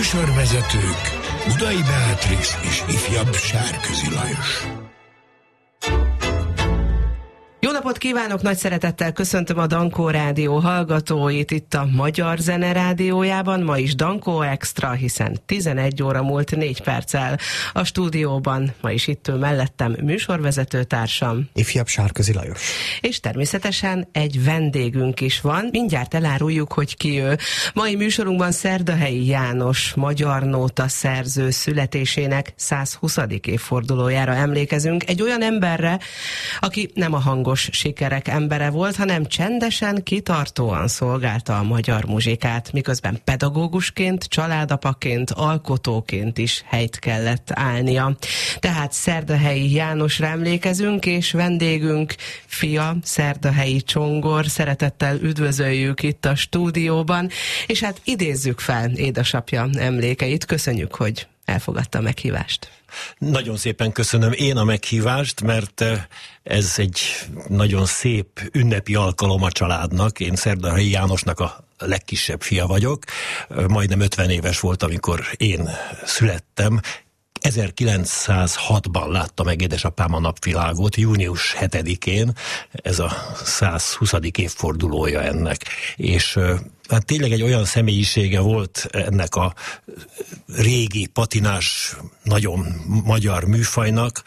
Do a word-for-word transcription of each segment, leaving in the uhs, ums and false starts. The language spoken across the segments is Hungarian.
Műsorvezetők Budai Beatrice és ifjabb Sárközi Lajos. Jó napot kívánok, nagy szeretettel köszöntöm a Dankó Rádió hallgatóit itt a Magyar Zene Rádiójában, ma is Dankó Extra, hiszen tizenegy óra múlt négy perccel a stúdióban, ma is itt ül mellettem műsorvezető társam, ifjabb Sárközi Lajos. És természetesen egy vendégünk is van, mindjárt eláruljuk, hogy ki ő. Mai műsorunkban Szerdahelyi János magyar nóta szerző születésének százhuszadik évfordulójára emlékezünk, egy olyan emberre, aki nem a hangos sikerek embere volt, hanem csendesen, kitartóan szolgálta a magyar muzsikát, miközben pedagógusként, családapaként, alkotóként is helyt kellett állnia. Tehát Szerdahelyi Jánosra emlékezünk, és vendégünk fia, Szerdahelyi Csongor, szeretettel üdvözöljük itt a stúdióban, és hát idézzük fel édesapja emlékeit. Köszönjük, hogy elfogadta a meghívást. Nagyon szépen köszönöm én a meghívást, mert ez egy nagyon szép ünnepi alkalom a családnak. Én Szerdahelyi Jánosnak a legkisebb fia vagyok. Majdnem ötven éves volt, amikor én születtem. ezerkilencszázhatban látta meg édesapám a napvilágot, június hetedikén, ez a százhuszadik évfordulója ennek. És hát tényleg egy olyan személyisége volt ennek a régi patinás, nagyon magyar műfajnak,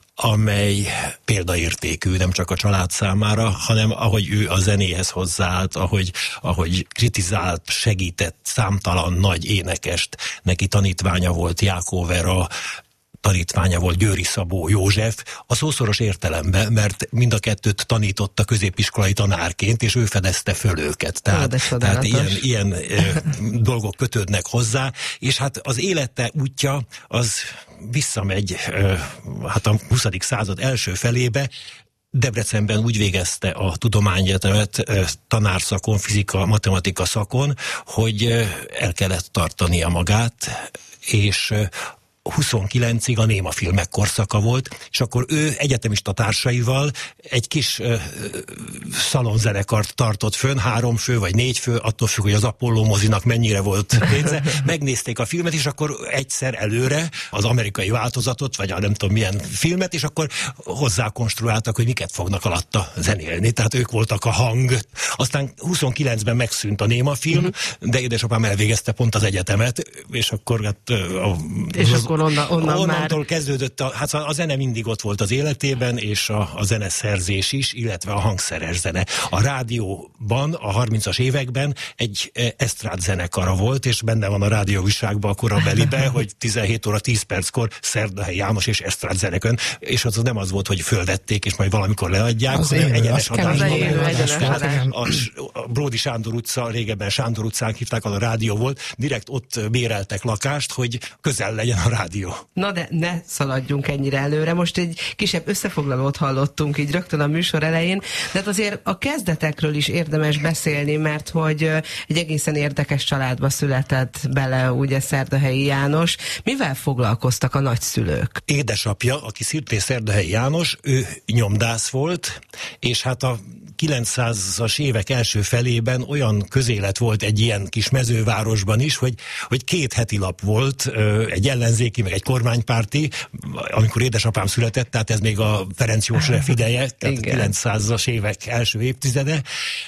amely példaértékű nem csak a család számára, hanem ahogy ő a zenéhez hozzáállt, ahogy, ahogy kritizált, segített számtalan nagy énekest. Neki tanítványa volt Jákó Vera, tanítványa volt Győri Szabó József, a szószoros értelemben, mert mind a kettőt tanította középiskolai tanárként, és ő fedezte föl őket. Tehát, Ó, tehát ilyen, ilyen e, dolgok kötődnek hozzá, és hát az élete útja az visszamegy e, hát a huszadik század első felébe. Debrecenben úgy végezte a tudományegyetemet tanárszakon, fizika, matematika szakon, hogy el kellett tartania magát, és huszonkilencig a néma filmek korszaka volt, és akkor ő egyetemista társaival egy kis uh, szalonzenekart tartott fönn, három fő vagy négy fő, attól függ, hogy az Apollo mozinak mennyire volt pénze. Megnézték a filmet, és akkor egyszer előre az amerikai változatot, vagy a nem tudom milyen filmet, és akkor hozzákonstruáltak, hogy miket fognak alatta zenélni. Tehát ők voltak a hang. Aztán huszonkilencben megszűnt a néma film, uh-huh. de édesapám elvégezte pont az egyetemet, és akkor hát a, és az, akkor onnan, onnan onnantól már... kezdődött, a, hát a zene mindig ott volt az életében, és a, a zeneszerzés is, illetve a hangszeres zene. A rádióban a harmincas években egy esztrád zenekara volt, és benne van a rádióújságban a korabelibe, hogy tizenhét óra tíz perckor Szerdahelyi János és esztrád zenekön, és az nem az volt, hogy fölvették, és majd valamikor leadják, az hanem élő, egyenes adásban. adásban. A, a Bródi Sándor utca, régebben Sándor utcán hívták, az a rádió volt, direkt ott béreltek lakást, hogy közel legyen a rádió. Na de ne szaladjunk ennyire előre. Most egy kisebb összefoglalót hallottunk így rögtön a műsor elején, de hát azért a kezdetekről is érdemes beszélni, mert hogy egy egészen érdekes családba született bele ugye Szerdahelyi János. Mivel foglalkoztak a nagyszülők? Édesapja, aki szintén Szerdahelyi János, ő nyomdász volt, és hát a kilencszázas évek első felében olyan közélet volt egy ilyen kis mezővárosban is, hogy, hogy két heti lap volt, egy ellenzéki, meg egy kormánypárti, amikor édesapám született, tehát ez még a Ferenc József ideje, tehát a kilencszázas évek első évtizede,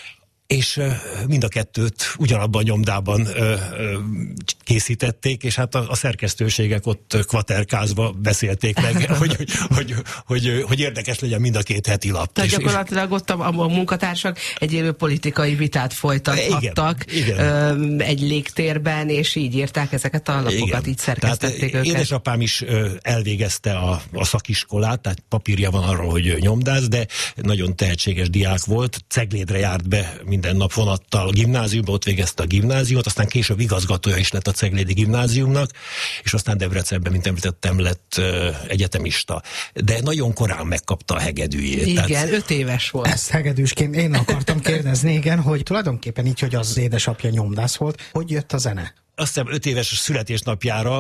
és mind a kettőt ugyanabban a nyomdában ö, ö, készítették, és hát a, a szerkesztőségek ott kvaterkázva beszélték meg, hogy, hogy, hogy, hogy, hogy érdekes legyen mind a két heti lap. Tehát és, gyakorlatilag ott a, a munkatársak egy élő politikai vitát folytathattak igen, ö, igen. egy légtérben, és így írták ezeket a lapokat, igen. Így szerkesztették tehát őket. Édesapám is ö, elvégezte a, a szakiskolát, tehát papírja van arról, hogy nyomdász, de nagyon tehetséges diák volt, Ceglédre járt be minden nap vonattal a gimnáziumba, ott végezte a gimnáziumot, aztán később igazgatója is lett a Ceglédi Gimnáziumnak, és aztán Debrecenben, mint említettem, lett uh, egyetemista. De nagyon korán megkapta a hegedűjét. Igen, tehát... öt éves volt. Ezt hegedűsként én akartam kérdezni, igen, hogy tulajdonképpen így, hogy az édesapja nyomdász volt, hogy jött a zene? Azt hiszem öt éves születésnapjára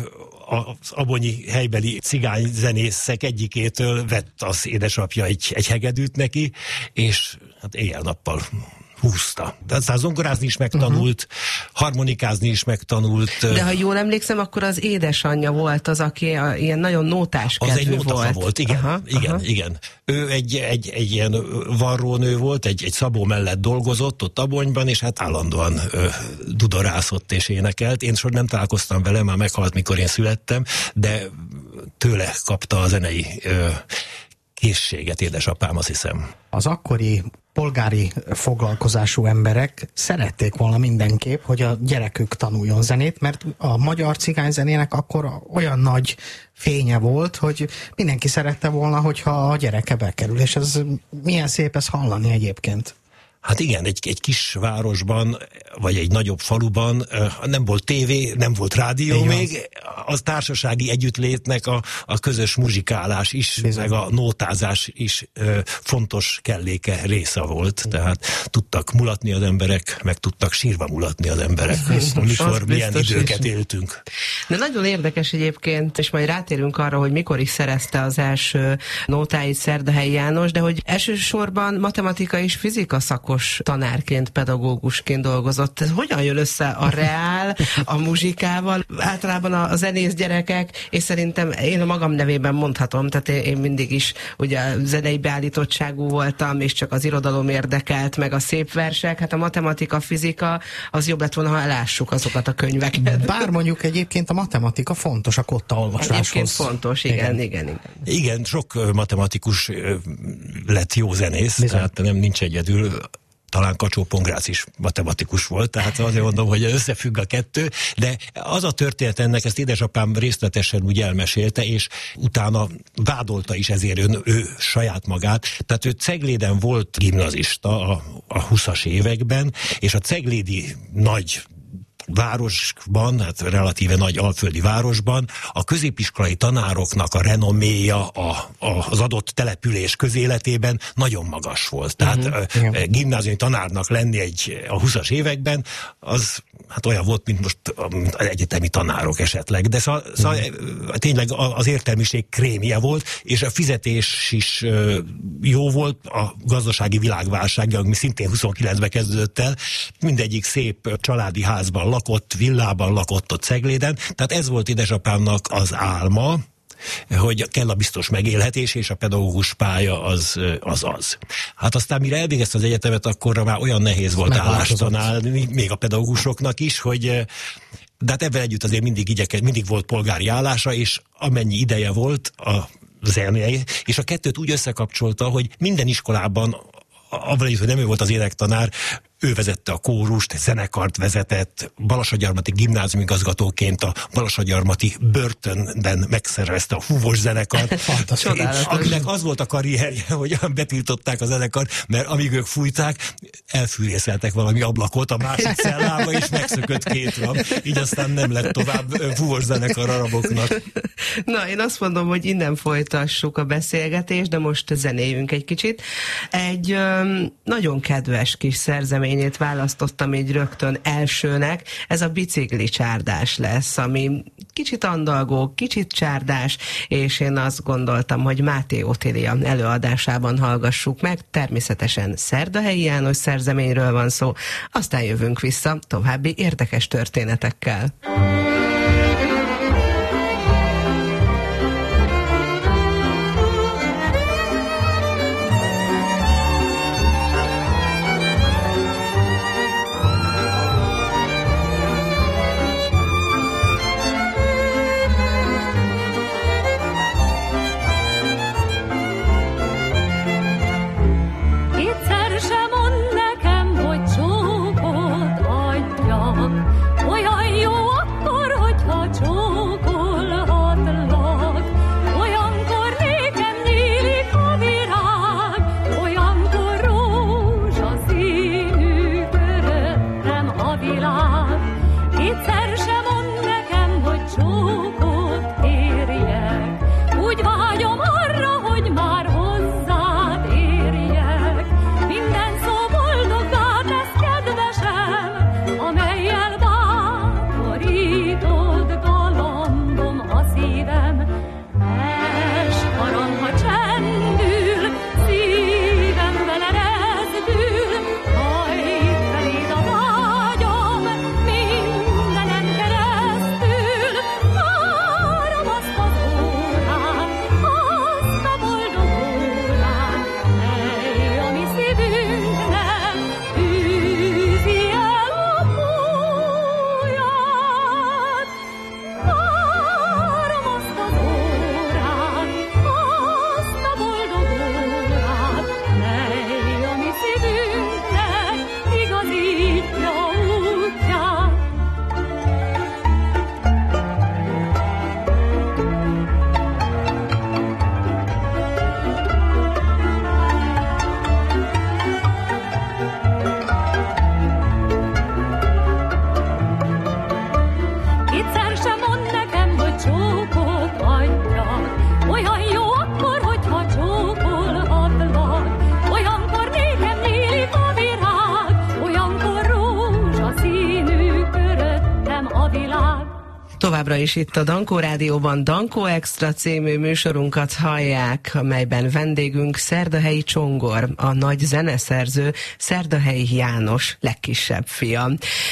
az abonyi helybeli cigányzenészek egyikétől vett az édesapja egy, egy hegedűt neki, és hát éjjel-nappal húzta. Tehát zongorázni is megtanult, uh-huh. harmonikázni is megtanult. De ha jól emlékszem, akkor az édesanyja volt az, aki a, ilyen nagyon nótás kedvű volt. Az egy nótafa volt, igen, aha, igen, aha. igen. Ő egy, egy, egy ilyen varrónő volt, egy, egy Szabó mellett dolgozott ott Abonyban, és hát állandóan ö, dudorászott és énekelt. Én soha nem találkoztam vele, már meghalt, mikor én születtem, de tőle kapta a zenei ö, készséget édesapám, azt hiszem. Az akkori polgári foglalkozású emberek szerették volna mindenképp, hogy a gyerekük tanuljon zenét, mert a magyar cigányzenének akkor olyan nagy fénye volt, hogy mindenki szerette volna, hogyha a gyereke bekerül, és ez milyen szép ez hallani egyébként. Hát igen, egy, egy kis városban, vagy egy nagyobb faluban nem volt tévé, nem volt rádió igen. még, az társasági együttlétnek a, a közös muzsikálás is, bizony. Meg a nótázás is ö, fontos kelléke része volt. Tehát tudtak mulatni az emberek, meg tudtak sírva mulatni az emberek, biztos, mikor milyen időket is. Éltünk. De nagyon érdekes egyébként, és majd rátérünk arra, hogy mikor is szerezte az első nótáit Szerdahelyi János, de hogy elsősorban matematika és fizika szakos tanárként, pedagógusként dolgozott. Ez hogyan jön össze a reál, a muzsikával? Általában a zenész gyerekek, és szerintem én a magam nevében mondhatom, tehát én mindig is ugye zenei beállítottságú voltam, és csak az irodalom érdekelt, meg a szép versek, hát a matematika, fizika, az jobb lett volna, ha elássuk azokat a könyveket. Bár mondjuk egyébként a matematika fontos a kotta olvasáshoz. Egyébként fontos, igen, igen, igen. Igen, igen sok matematikus lett jó zenész, bizony. Tehát nem nincs egyedül. Talán Kacsó-Pongrácz is matematikus volt, tehát azért mondom, hogy összefügg a kettő, de az a történet ennek, ezt édesapám részletesen úgy elmesélte, és utána vádolta is ezért ő, ő saját magát. Tehát ő Cegléden volt gimnazista a, a húszas években, és a ceglédi nagy városban, hát relatíve nagy alföldi városban a középiskolai tanároknak a renoméja a, a, az adott település közéletében nagyon magas volt. Tehát uh-huh. uh, gimnáziumi tanárnak lenni egy a húszas években, az hát olyan volt, mint most mint az egyetemi tanárok esetleg, de szó, szó, uh-huh. tényleg az értelmiség krémje volt, és a fizetés is uh, jó volt, a gazdasági világválság, ami szintén huszonkilencben kezdődött el, mindegyik szép családi házban lakott, villában lakott ott Cegléden, tehát ez volt édesapámnak az álma, hogy kell a biztos megélhetés, és a pedagógus pálya az az. az. Hát aztán mire elvégezte az egyetemet, akkor már olyan nehéz volt állást találni, még a pedagógusoknak is, hogy de hát ebben együtt azért mindig igyeked, mindig volt polgári állása, és amennyi ideje volt a zenéje, és a kettőt úgy összekapcsolta, hogy minden iskolában, avval is, hogy nem ő volt az énektanár, ő vezette a kórust, zenekart vezetett, Balassagyarmati gimnázium igazgatóként a Balassagyarmati börtönben megszervezte a húvos zenekart. Akinek az volt a karrierje, hogy betiltották a zenekart, mert amíg ők fújták, elfűrészeltek valami ablakot a másik cellába, és megszökött két ram. Így aztán nem lett tovább húvos zenekar araboknak. Na, én azt mondom, hogy innen folytassuk a beszélgetést, de most zenéljünk egy kicsit. Egy öm, nagyon kedves kis szerzemény választottam így rögtön elsőnek, ez a bicikli csárdás lesz, ami kicsit andalgó, kicsit csárdás, és én azt gondoltam, hogy Máté Otília előadásában hallgassuk meg, természetesen Szerdahelyi János szerzeményről van szó, aztán jövünk vissza további érdekes történetekkel. Olyan jó akkor, hogyha Haj, Továbbra is itt a Dankó Rádióban Dankó Extra című műsorunkat hallják, amelyben vendégünk Szerdahelyi Csongor, a nagy zeneszerző, Szerdahelyi János legkisebb fia.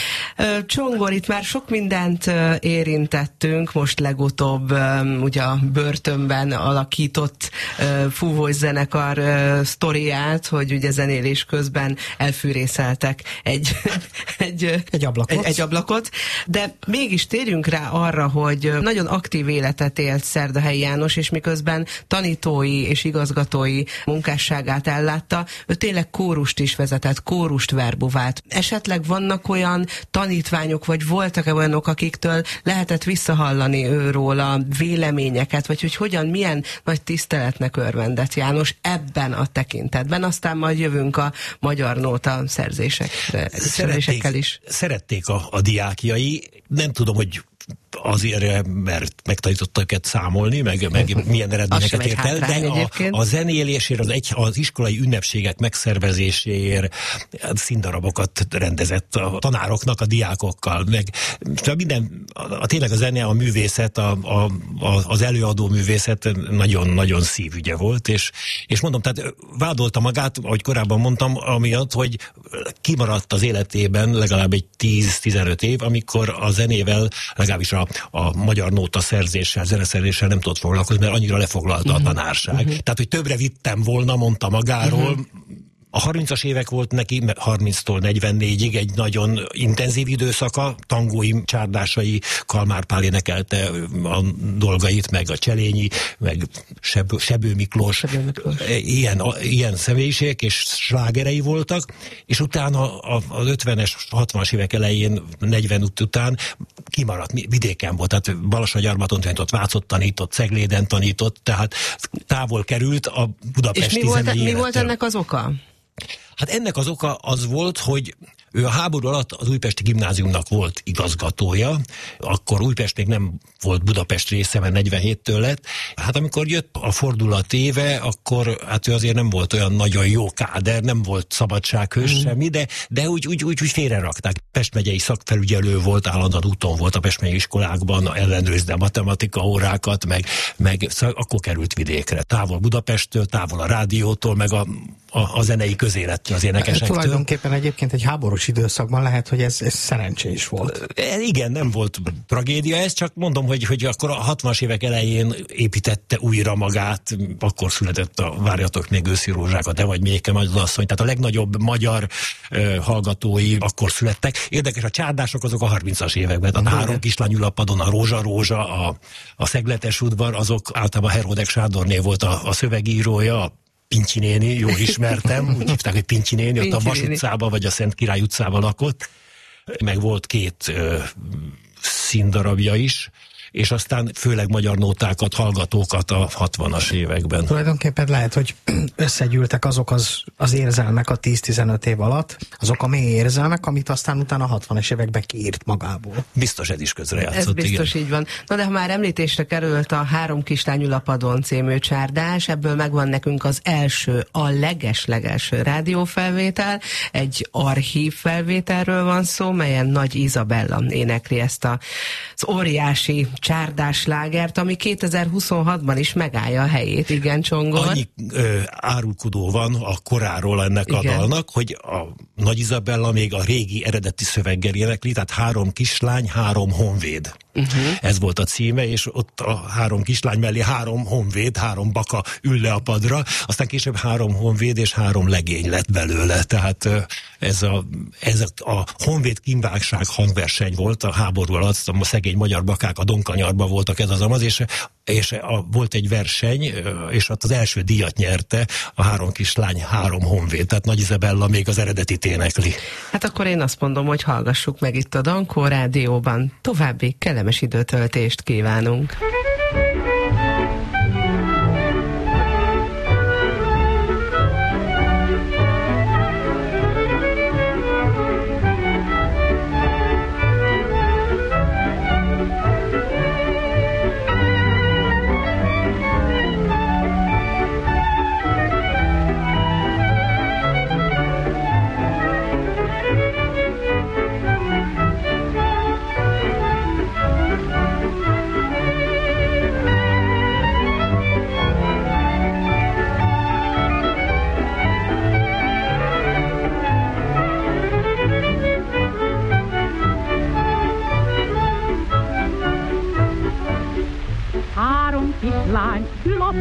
Csongor, itt már sok mindent érintettünk, most legutóbb ugye a börtönben alakított fúvós zenekar sztoriát, hogy ugye zenélés közben elfűrészeltek egy, egy, egy, ablakot. Egy, egy ablakot, de mégis térjünk rá arra, hogy nagyon aktív életet élt Szerdahelyi János, és miközben tanítói és igazgatói munkásságát ellátta, ő tényleg kórust is vezetett, kórust verbuvált. Esetleg vannak olyan tanítványok, vagy voltak-e olyanok, akiktől lehetett visszahallani őról a véleményeket, vagy hogy hogyan, milyen nagy tiszteletnek örvendett János ebben a tekintetben. Aztán majd jövünk a magyar nóta szerzésekre, szerzésekkel is. Szerették a, a diákjai, nem tudom, hogy azért, mert megtanítottak őket számolni, meg, meg milyen eredményeket ért el, de a, a zenélésért, az, egy, az iskolai ünnepségek megszervezéséért színdarabokat rendezett a tanároknak, a diákokkal, meg minden, a, a, tényleg a zene, a művészet, a, a, a, az előadó művészet nagyon-nagyon szívügye volt, és, és mondom, tehát vádolta magát, ahogy korábban mondtam, amiatt, hogy kimaradt az életében legalább egy tíz-tizenöt év, amikor a zenével, legalábbis a a magyar nóta szerzéssel, zeneszerzéssel nem tudott foglalkozni, mert annyira lefoglalta uh-huh. a tanárság. Uh-huh. Tehát, hogy többre vittem volna, mondta magáról. Uh-huh. A harmincas évek volt neki, harminctól negyvennégyig egy nagyon intenzív időszaka, tangói, csárdásai, Kalmár Pál énekelte a dolgait, meg a Cselényi, meg Seb, Sebő Miklós, Sebő Miklós. Ilyen, a, ilyen személyiségek és slágerei voltak, és utána az ötvenes, hatvanas évek elején, negyven után kimaradt, vidéken volt, tehát Balassagyarmaton tanított, Vácott tanított, Cegléden tanított, tehát távol került a budapesti és mi volt, zenei mi volt ennek az oka? Hát ennek az oka az volt, hogy ő a háború alatt az Újpesti Gimnáziumnak volt igazgatója, akkor Újpest még nem volt Budapest része, mert negyvenhéttől lett. Hát amikor jött a fordulat éve, akkor hát ő azért nem volt olyan nagyon jó káder, nem volt szabadsághős mm. semmi, de, de úgy, úgy, úgy, úgy félrerakták. Pest megyei szakfelügyelő volt, állandóan úton volt a Pest megyei iskolákban, ellenőrizte a matematika órákat, meg, meg szóval akkor került vidékre. Távol Budapesttől, távol a rádiótól, meg a, a, a zenei közélettől, az énekesektől. Tulajdonképpen egyébként egy háborús időszakban lehet, hogy ez, ez szerencsés volt. E, igen, nem volt tragédia ez, csak mondom, hogy, hogy akkor a hatvanas évek elején építette újra magát, akkor született a Várjatok még őszi rózsákat, de vagy Méke nagyasszony, tehát a legnagyobb magyar uh, hallgatói akkor születtek. Érdekes, a csárdások azok a harmincas években, a Három kislány ulapadon, a Rózsa Rózsa, a, a Szegletes udvar, azok általában Heródek Sándorné volt a, a szövegírója, a Pincsi néni, jól ismertem, úgy hívták, hogy Pincsi néni, ott a Vas utcában vagy a Szent Király utcában lakott, meg volt két ö, színdarabja is, és aztán főleg magyar nótákat, hallgatókat a hatvanas években. Tulajdonképpen lehet, hogy összegyűltek azok az, az érzelmek a tíz-tizenöt év alatt, azok a mély érzelmek, amit aztán utána a hatvanas években kiírt magából. Biztos ez is közrejátszott. Ez biztos igen. így van. Na de ha már említésre került a Három kislány ulapadon című csárdás, ebből megvan nekünk az első, a leges-legelső rádiófelvétel, egy archív felvételről van szó, melyen Nagy Izabella énekli ezt a, az óriási csárdáslágert, ami kétezer-huszonhatban is megállja a helyét, igen, Csongor. Annyi ö, árulkodó van a koráról ennek igen. a dalnak, hogy a Nagy Izabella még a régi eredeti szöveggel énekli, tehát három kislány, három honvéd. Uh-huh. Ez volt a címe, és ott a három kislány mellé három honvéd, három baka ül le a padra, aztán később három honvéd és három legény lett belőle, tehát ez a, ez a, a honvéd kínvágság hangverseny volt a háború alatt, a szegény magyar bakák a Donkanyarban voltak, ez az amaz, és, és a, volt egy verseny, és ott az első díjat nyerte a Három kislány, három honvéd, tehát Nagy Izabella még az eredetit énekli. Hát akkor én azt mondom, hogy hallgassuk meg itt a Dankó Rádióban. További kellemes időtöltést kívánunk.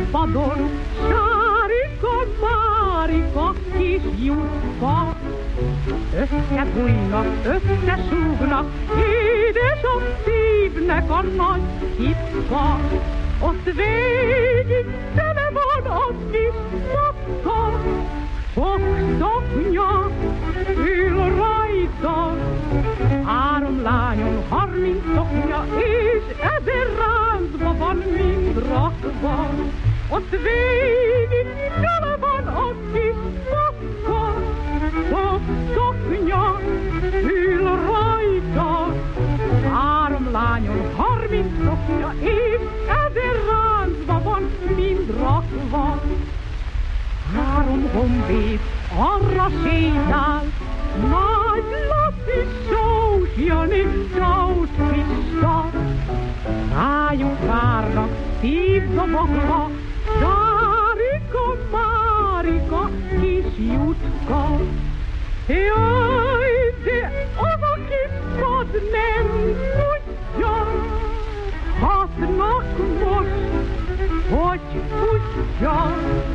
padon, Sárika, Márika, kis lyukka. Összebújnak, összesúgnak, édes a szívnek a nagy titka. Ott végig tele van a kis szakka, sok szoknya ül rajta. Három lányon harminc szoknya, és ezer ráncba van mind rakva. Ott végig tele van a kis szakka, sok szoknya ül rajta. Három lányon harminc szoknya, és ezer ráncba van mind rakva. Három honvéd arra sétál, nagy Laci, Sós Jani, Sós Pista. Rájuk várnak szívdobogva, Sárika, Márika, kis Jutka. Jaj, de az a kis pad nem tudja, hatnak most, hogy tudja.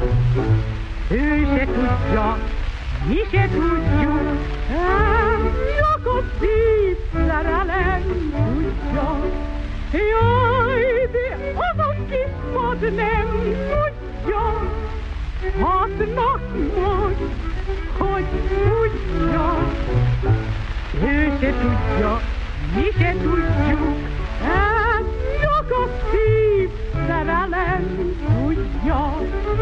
Ő se tudja, mi se tudjuk, csak a szív szerelem tudja. Jaj, de az a kis pad nem tudja, hatnak most, hogy tudja. Ő se tudja, mi se tudjuk, csak a szív szerelem tudja.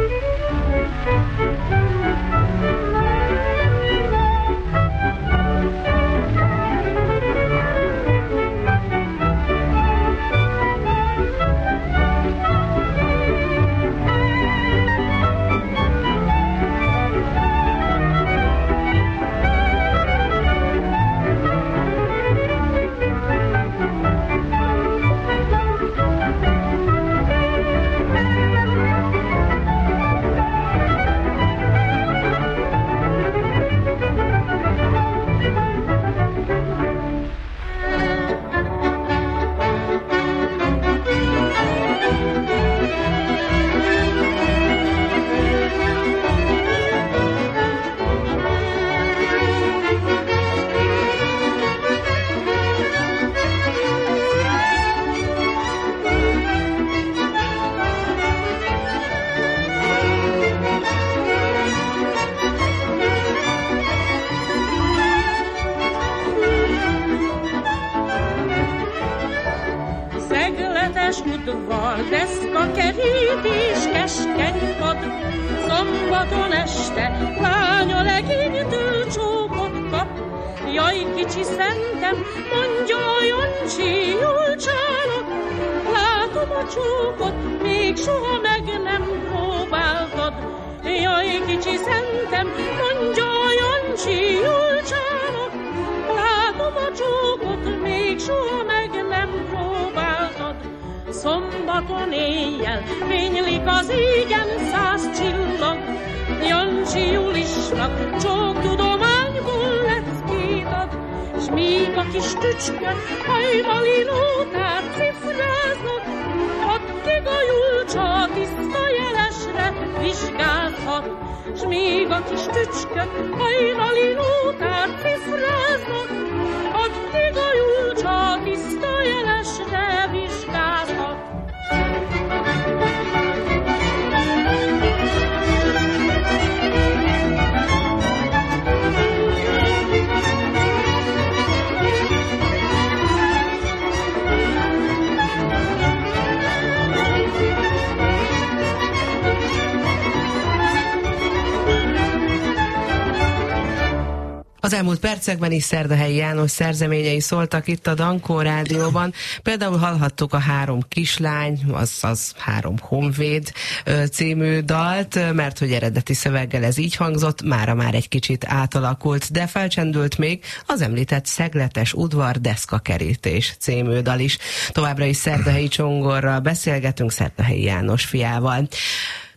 udvar, deszka, kerítés, keskeny pad. Szombaton este lánya legénytől csókot kap. Jaj, kicsi szentem, mondja a Jancsi, jól csálok. Látom a csókot, még soha meg nem próbáltad. Jaj, kicsi szentem, mondja a Jancsi, jól csálok. Látom a csókot, még soha meg nem próbáltad. Szombaton éjjel fénylik az égen száz csillag. Jancsi Julisnak csók tudományból leckét ad, s míg a kis tücskök hajnali nótát cifráznak, addig a Julcsa tiszta jelesre vizsgálhat. S míg a kis tücskök hajnali nótát cifráznak, addig a Julcsa tiszta jelesre vizsgálhat. Az elmúlt percekben is Szerdahelyi János szerzeményei szóltak itt a Dankó Rádióban. Például hallhattuk a Három kislány, azaz Három honvéd című dalt, mert hogy eredeti szöveggel ez így hangzott, mára már egy kicsit átalakult, de felcsendült még az említett Szegletes udvar deszkakerítés című dal is. Továbbra is Szerdahelyi Csongorral beszélgetünk, Szerdahelyi János fiával.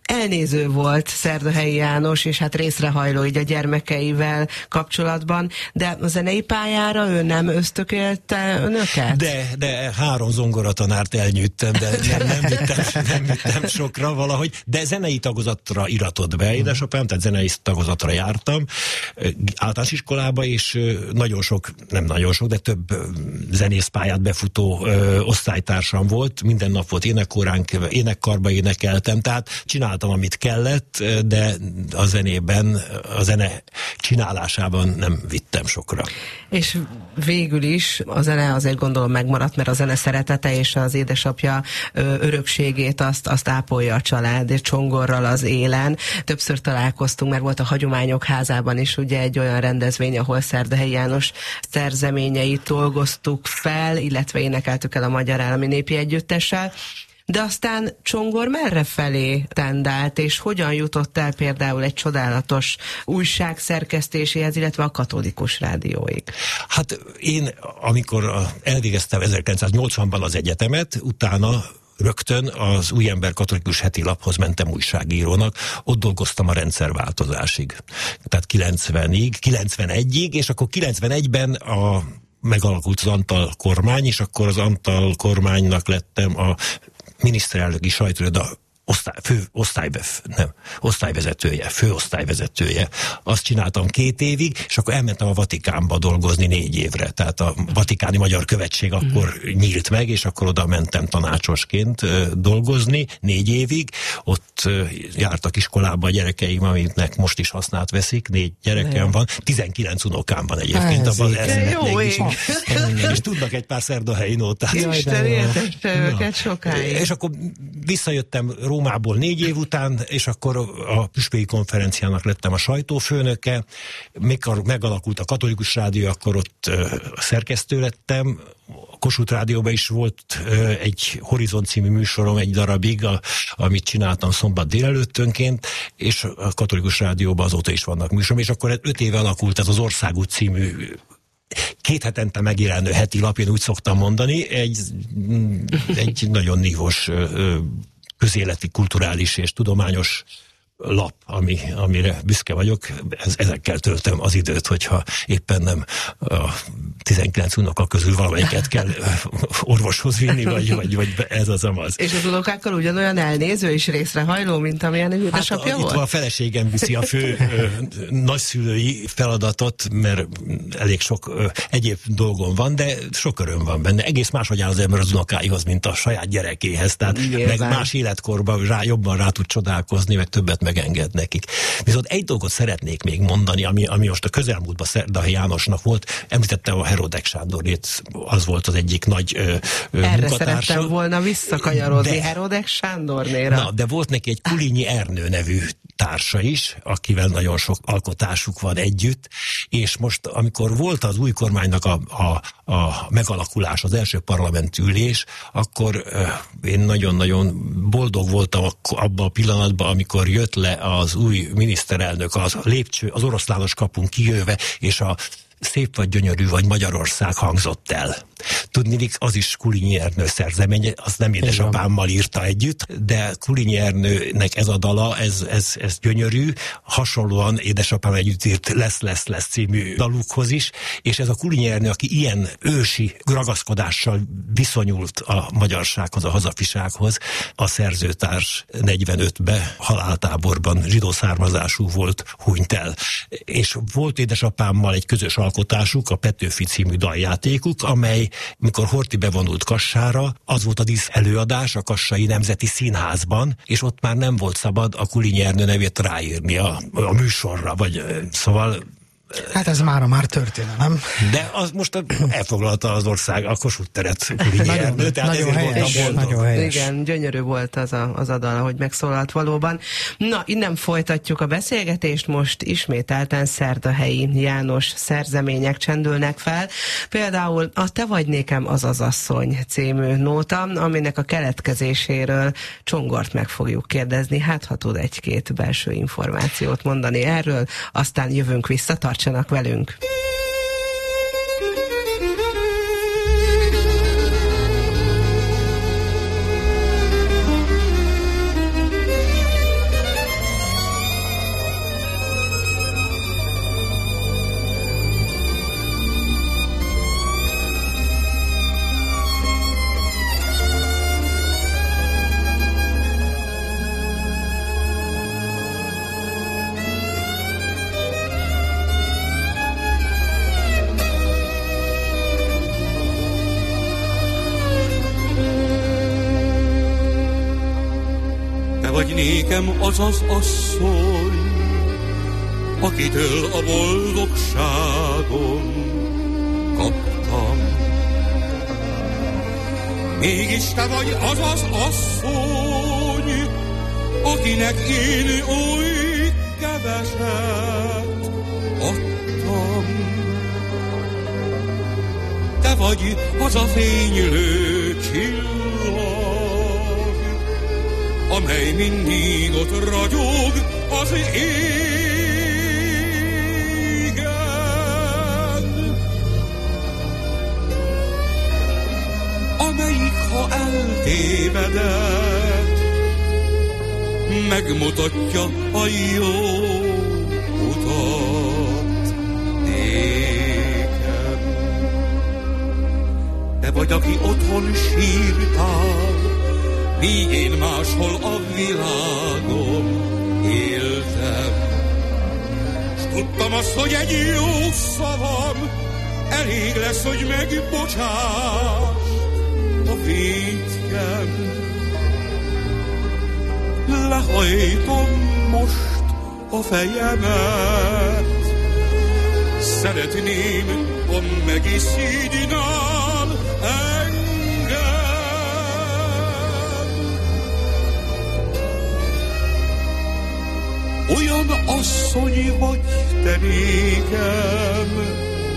elnéző volt Szerdahelyi János, és hát részrehajló így a gyermekeivel kapcsolatban, de a zenei pályára ő nem ösztökélte önöket? De, de három zongoratanárt elnyűjtem, de nem, nem, vittem, nem vittem sokra valahogy, de zenei tagozatra iratott be édesapám, tehát zenei tagozatra jártam általános iskolába, és nagyon sok, nem nagyon sok, de több zenészpályát befutó ö, osztálytársam volt, minden nap volt énekóránk, énekkarba énekeltem, tehát csináltam, amit kellett, de a zenében, a zene csinálásában nem vittem sokra. És végül is a zene azért gondolom megmaradt, mert a zene szeretete és az édesapja örökségét azt, azt ápolja a család, és Csongorral az élen. Többször találkoztunk, mert volt a Hagyományok Házában is ugye egy olyan rendezvény, ahol Szerdahelyi János szerzeményeit dolgoztuk fel, illetve énekeltük el a Magyar Állami Népi Együttessel. De aztán Csongor merre felé tendált, és hogyan jutott el például egy csodálatos újság szerkesztéséhez, illetve a Katolikus Rádióig? Hát én, amikor elvégeztem ezerkilencszáznyolcvanban az egyetemet, utána rögtön az Új Ember Katolikus Heti Laphoz mentem újságírónak, ott dolgoztam a rendszerváltozásig. Tehát kilencvenig, kilencvenegyig, és akkor kilencvenegyben a megalakult az Antal kormány, és akkor az Antal kormánynak lettem a miniszterelnöki sajtóiroda osztály, fő osztálybef, nem, osztályvezetője, főosztályvezetője. Azt csináltam két évig, és akkor elmentem a Vatikánba dolgozni négy évre. Tehát a Vatikáni Magyar Követség akkor mm. nyílt meg, és akkor oda mentem tanácsosként uh, dolgozni négy évig. Ott uh, jártak iskolába a gyerekeim, amiknek most is hasznát veszik. Négy gyerekem van. tizenkilenc unokám van egyébként. Ez abban jó is, és tudnak egy pár szerdahelyi nótát. Isten értette őket sokáig. És akkor visszajöttem Rómából négy év után, és akkor a püspöki konferenciának lettem a sajtófőnöke. Mikor megalakult a Katolikus Rádió, akkor ott uh, szerkesztő lettem. A Kossuth Rádióban is volt uh, egy Horizont című műsorom egy darabig, a, amit csináltam szombat délelőttönként, és a Katolikus Rádióban azóta is vannak műsorom, és akkor öt éve alakult ez az Országút című két hetente megjelenő heti lap, én úgy szoktam mondani, egy, egy nagyon nívós uh, közéleti, kulturális és tudományos lap, ami, amire büszke vagyok. Ez, ezekkel töltöm az időt, hogyha éppen nem a tizenkilenc unoka közül valamelyiket kell orvoshoz vinni, vagy, vagy, vagy ez az amaz. És az unokákkal ugyanolyan elnéző és részrehajló, mint amilyen egy édesapja hát, volt? Itt a feleségem viszi a fő ö, nagyszülői feladatot, mert elég sok ö, egyéb dolgom van, de sok öröm van benne. Egész máshogy áll az ember az unokáihoz, mint a saját gyerekéhez. Tehát meg más életkorban rá, jobban rá tud csodálkozni, meg többet megenged nekik. Viszont egy dolgot szeretnék még mondani, ami, ami most a közelmúltban Szerdahelyi Jánosnak volt, említettem a Herodek Sándorét, az volt az egyik nagy ö, ö, Erre munkatársa. szerettem volna visszakanyarodni de, Herodek Sándornéra. Na, de volt neki egy Kulinyi Ernő nevű társa is, akivel nagyon sok alkotásuk van együtt, és most, amikor volt az új kormánynak a, a, a megalakulás, az első parlamentülés, akkor uh, én nagyon-nagyon boldog voltam abban a pillanatban, amikor jött le az új miniszterelnök az lépcső, az Oroszlános kapun kijöve, és a Szép vagy gyönyörű vagy Magyarország hangzott el. Tudniillik, az is Kulinyi Ernő szerzemény, azt nem édesapámmal írta együtt, de Kulinyi Ernőnek ez a dala, ez, ez, ez gyönyörű, hasonlóan édesapám együtt írt Lesz, lesz, lesz című dalukhoz is, és ez a Kulinyi Ernő, aki ilyen ősi ragaszkodással viszonyult a magyarsághoz, a hazafisághoz, a szerzőtárs negyvenötben haláltáborban zsidó származású volt, hunyt el. És volt édesapámmal egy közös alkotásuk, a Petőfi című daljátékuk, amely, mikor Horthy bevonult Kassára, az volt a dísz előadás a Kassai Nemzeti Színházban, és ott már nem volt szabad a Kulinyi Ernő nevét ráírni a, a műsorra, vagy szóval... Hát ez mára már történelem. De az most elfoglalta az ország a Kossuth teret Kulinyi Ernő, tehát nagyon ezért helyes, voltam boldog. nagyon helyes. Igen, gyönyörű volt az a, az a dal, ahogy megszólalt valóban. Na, innen folytatjuk a beszélgetést, most ismételten Szerdahelyi János szerzemények csendülnek fel. Például a Te vagy nékem az az asszony című nóta, aminek a keletkezéséről Csongort meg fogjuk kérdezni, hát ha tud egy-két belső információt mondani erről, aztán jövünk vissza, tartsanak velünk. vagy nékem az az asszony, akitől a boldogságon kaptam. Mégis te vagy az az asszony, akinek én oly keveset adtam. Te vagy az a fénylő csillag, amely mindig ott ragyog az égen, amelyik, ha eltévedett, megmutatja a jó utat nékem. Te vagy, aki otthon sírtál, míg én máshol a világon éltem. S tudtam azt, hogy egy jó szavam elég lesz, hogy megbocsáss a vétjem. Lehajtom most a fejemet, szeretném, ha meg is szígyinál engem. Olyan asszony vagy te nékem,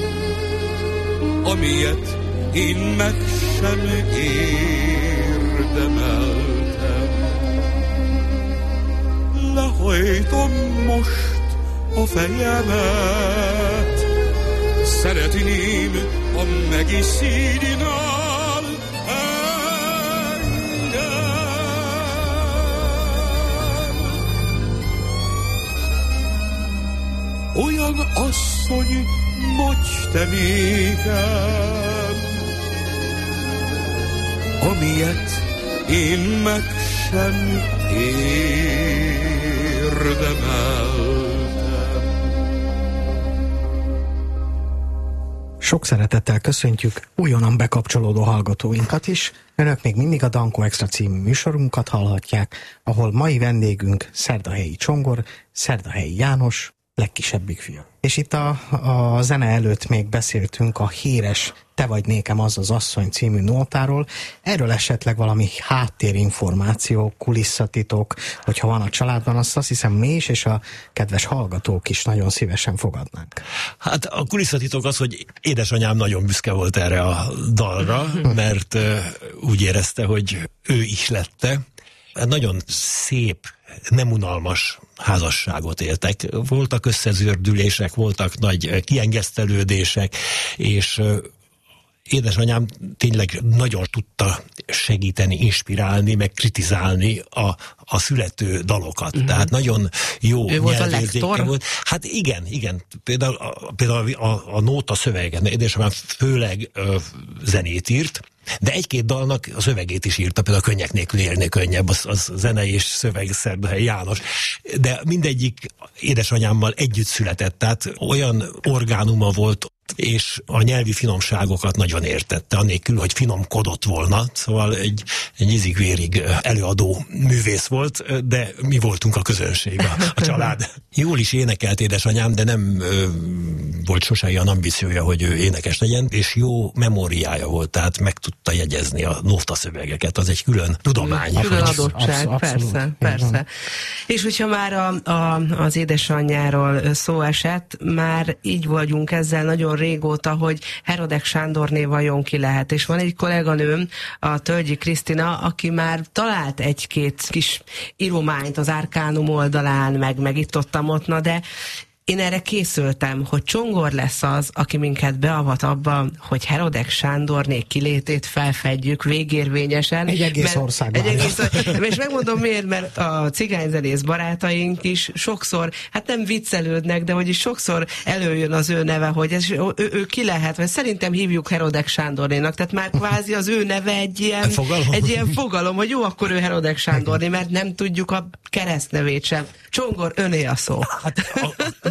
amilyet én meg sem érdemeltem. Lehajtom most a fejemet, szeretném, ha meg is szígyinál engem. Olyan asszony vagy te nékem, amilyet én meg sem érdemeltem. Sok szeretettel köszöntjük újonnan bekapcsolódó hallgatóinkat is. Önök még mindig a Dankó Extra című műsorunkat hallhatják, ahol mai vendégünk Szerdahelyi Csongor, Szerdahelyi János, legkisebbik fia. És itt a, a zene előtt még beszéltünk a híres Te vagy nékem az az asszony című nótáról. Erről esetleg valami háttérinformáció, kulisszatitok, hogyha van a családban, azt azt hiszem mi is, és a kedves hallgatók is nagyon szívesen fogadnánk. Hát a kulisszatitok az, hogy édesanyám nagyon büszke volt erre a dalra, mert uh, úgy érezte, hogy ő ihlette. Nagyon szép, nem unalmas házasságot éltek. Voltak összezördülések, voltak nagy kiengesztelődések, és édesanyám tényleg nagyon tudta segíteni, inspirálni, meg kritizálni a, a születő dalokat. Uh-huh. Tehát nagyon jó ő volt a lektor? Volt. Hát igen, igen. Például a, például a, a nóta szöveget, édesanyám főleg ö, zenét írt, de egy-két dalnak a szövegét is írta, például a Könnyek nélkül élni könnyebb, az, az zenei és szöveg Szerdahelyi János. De mindegyik édesanyámmal együtt született, tehát olyan orgánuma volt, és a nyelvi finomságokat nagyon értette, anélkül, hogy finomkodott volna. Szóval egy, egy ízig-vérig előadó művész volt, de mi voltunk a közönség, a, a család. Jól is énekelt édesanyám, de nem ö, volt sose ilyen ambíciója, hogy ő énekes legyen, és jó memóriája volt, tehát meg tudta jegyezni a nóta szövegeket, az egy külön tudomány. Külön adottság, abszolút, persze, persze. És hogyha már a, a, az édesanyjáról szó esett, már így vagyunk ezzel nagyon régóta, hogy Herodek Sándorné vajon ki lehet. És van egy kolléganőm, a Tölgyi Krisztina, aki már talált egy-két kis írományt az Arkánum oldalán, meg, meg itt ott, ott, de én erre készültem, hogy Csongor lesz az, aki minket beavat abban, hogy Herodek Sándorné kilétét felfedjük végérvényesen. Egy egész országban. Egy egész, és megmondom miért, mert a cigányzenész barátaink is sokszor, hát nem viccelődnek, de hogy is sokszor előjön az ő neve, hogy ez, ő, ő ki lehet, vagy szerintem hívjuk Herodek Sándornénak, tehát már kvázi az ő neve egy ilyen fogalom, egy ilyen fogalom, hogy jó, akkor ő Herodek Sándorné, mert nem tudjuk a keresztnevét sem. Csongor, öné a szó. Hát, a,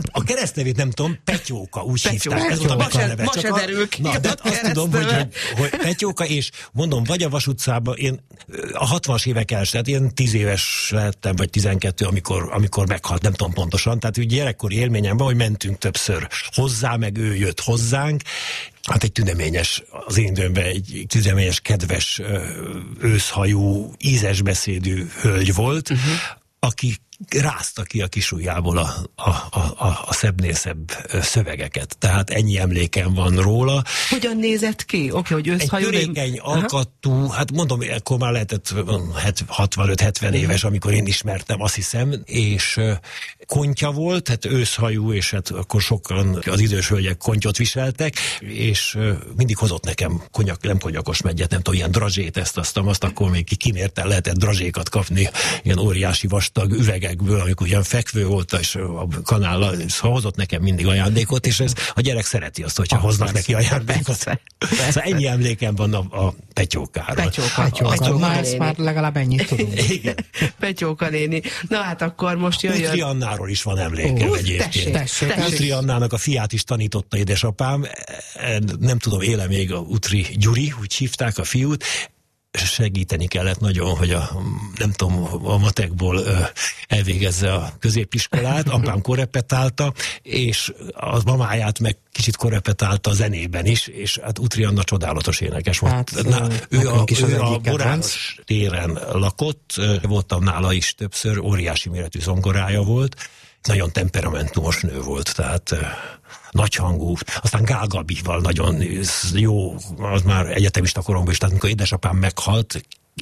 A keresztnevét nem tudom, Petyóka, úgy Petyóka. hívták. Ez volt a Ma se- bekaneve. ma Csak se a- derül ki Na, a de hát azt tudom, hogy, keresztneve. hogy, hogy Petyóka, és mondom, vagy a Vas utcában, én a hatvanas évek első, tehát én tíz éves lettem, vagy tizenkettő, amikor, amikor meghalt, nem tudom pontosan, tehát úgy gyerekkori élményem van, hogy mentünk többször hozzá, meg ő jött hozzánk. Hát egy tündeményes, az én időmben egy tündeményes, kedves, ö, őszhajú, ízesbeszédű hölgy volt, uh-huh. aki rázta ki a kisujjából a, a, a, a, a szebbnél szebb szövegeket. Tehát ennyi emlékem van róla. Hogyan nézett ki? Oké, hogy Egy őszhajú. de- törékeny, Aha. alkatú, hát mondom, akkor már lehetett hatvanöt-hetven éves, amikor én ismertem, azt hiszem, és ö, kontya volt, hát őszhajú, és hát akkor sokan az idős hölgyek kontyot viseltek, és ö, mindig hozott nekem konyak, nem konyakos megyet, nem tudom, ilyen drazsét, ezt, azt, azt, akkor még kinérten lehetett drazsékat kapni, ilyen óriási vastag üvegekből, amikor ilyen fekvő volt, és a kanállal, szóval hozott nekem mindig ajándékot, és ez a gyerek szereti azt, hogyha Ah, hoznak persze. neki ajándékot. Persze, persze. Szóval ennyi emlékem van a, a Petyókáról. Petyóka. Petyóka. Petyóka Na, ezt néni. már legalább ennyit tudunk. Igen. Petyóka néni. Na hát akkor most Utri jöjjön. Annáról is van emlékem Ó, egyébként. tessék, Tessék. tessék. Utri Annának a fiát is tanította édesapám, E, nem tudom, éle még a Utri Gyuri, úgy hívták a fiút, segíteni kellett nagyon, hogy a, nem tudom, a matekból ö, elvégezze a középiskolát, apám korrepetálta, és a mamáját meg kicsit korrepetálta a zenében is, és hát Utri Anna csodálatos énekes volt. Hát, Na, ő a, nekünk is az ő a egyik kedvenc. Boráros téren lakott, ö, voltam nála is többször, óriási méretű zongorája volt, nagyon temperamentumos nő volt, tehát uh, nagyhangú. Aztán Gál Gabival nagyon jó, az már egyetemista koromban is, tehát amikor édesapám meghalt,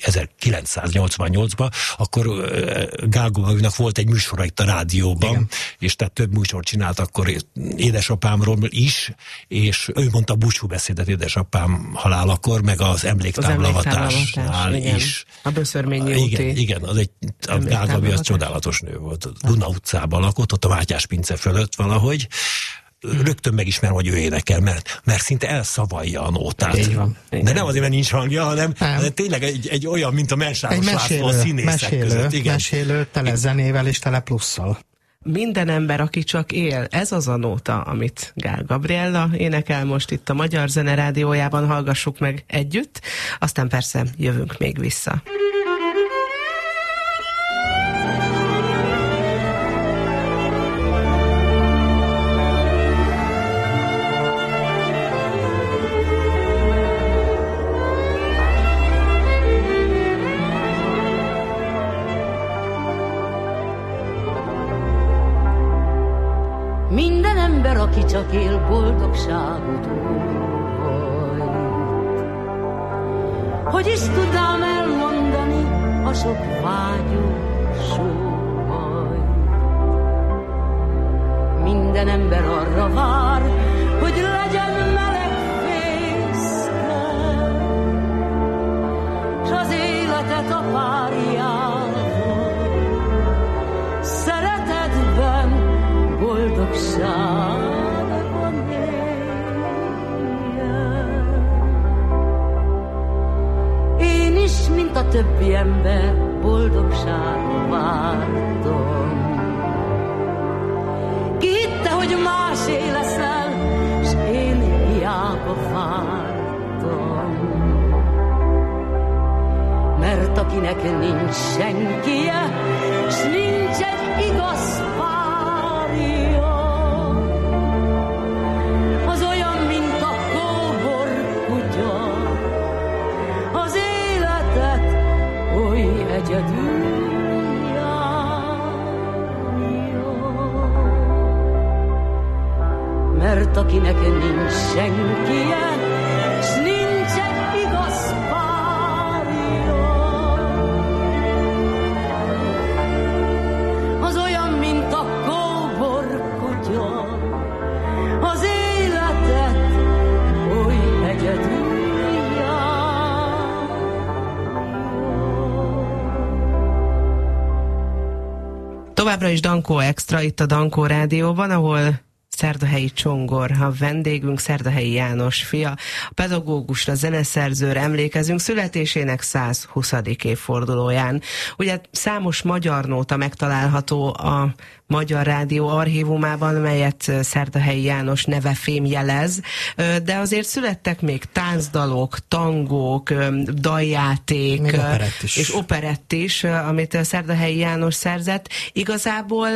ezerkilencszáznyolcvannyolcban, akkor uh, Gál Gabinak volt egy műsora itt a rádióban, igen. És tehát több műsort csinált akkor édesapámról is, és ő mondta a búcsúbeszédet édesapám halálakor, meg az emléktáblavatásnál is. A Böszörményi Igen, úti. igen, az egy, a Gál Gabi az csodálatos nő volt. A Duna utcában lakott, ott a Mátyás pince fölött valahogy. Rögtön megismerem, hogy ő énekel, mert, mert szinte elszavalja a nótát. Így van. De nem azért, mert nincs hangja, hanem, Nem. hanem tényleg egy, egy olyan, mint a Egy Mensáros László a mesélő, színészek mesélő, között. Igen. mesélő, tele zenével és tele plusszal. Minden ember, aki csak él, ez az a nóta, amit Gál Gabriella énekel most itt a Magyar Zene Rádiójában, hallgassuk meg együtt, aztán persze jövünk még vissza. Minden ember, aki csak él, boldogságot óhajt. Hogy is tudnám elmondani a sok vágyú sóhajt. Minden ember arra vár, hogy legyen meleg fészke, s az életet a párjával szeretetben boldogságban éljen. Én is, mint a többi ember, boldogságot vártam. Ki hitte, hogy másé leszel, s én hiába vártam. Mert akinek nincs senkie, s nincs egy igaz párja, az olyan, mint a kóbor kutya, az életet oly egyedül járja. Mert akinek nincs senkie, s nincs egy igaz párja, az olyan, mint a kóbor kutya, az életet oly egyedül járja. Továbbra is Dankó Extra itt a Dankó Rádióban, ahol Szerdahelyi Csongor, a vendégünk, Szerdahelyi János fia, a pedagógusra, zeneszerzőre emlékezünk születésének száz huszadik évfordulóján. Ugye számos magyar nóta megtalálható a Magyar Rádió archívumában, melyet Szerdahelyi János neve fémjelez, de azért születtek még táncdalok, tangók, daljáték operett és operett is, amit Szerdahelyi János szerzett. Igazából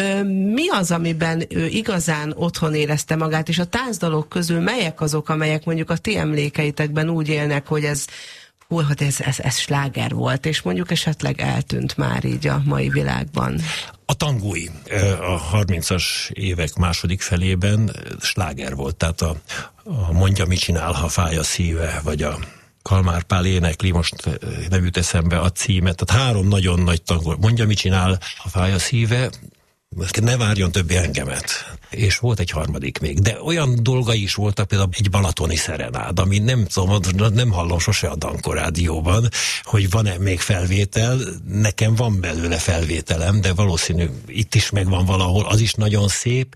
mi az, amiben ő igazán otthon érezte magát, és a táncdalok közül melyek azok, amelyek mondjuk a ti emlékeitekben úgy élnek, hogy ez hú, hát ez, ez, ez sláger volt, és mondjuk esetleg eltűnt már így a mai világban? A tangói a harmincas évek második felében sláger volt, tehát a, a Mondja, mit csinál, ha fáj a szíve, vagy a Kalmár Pál énekli, most nem jut eszembe a címet, tehát három nagyon nagy tangó. Mondja, mit csinál, ha fáj a szíve, ne várjon többé engemet. És volt egy harmadik még. De olyan dolgai is voltak, például egy balatoni szerenád, ami nem tudom, nem hallom sose a Danko Rádióban, hogy van-e még felvétel. Nekem van belőle felvételem, de valószínű itt is megvan valahol, az is nagyon szép.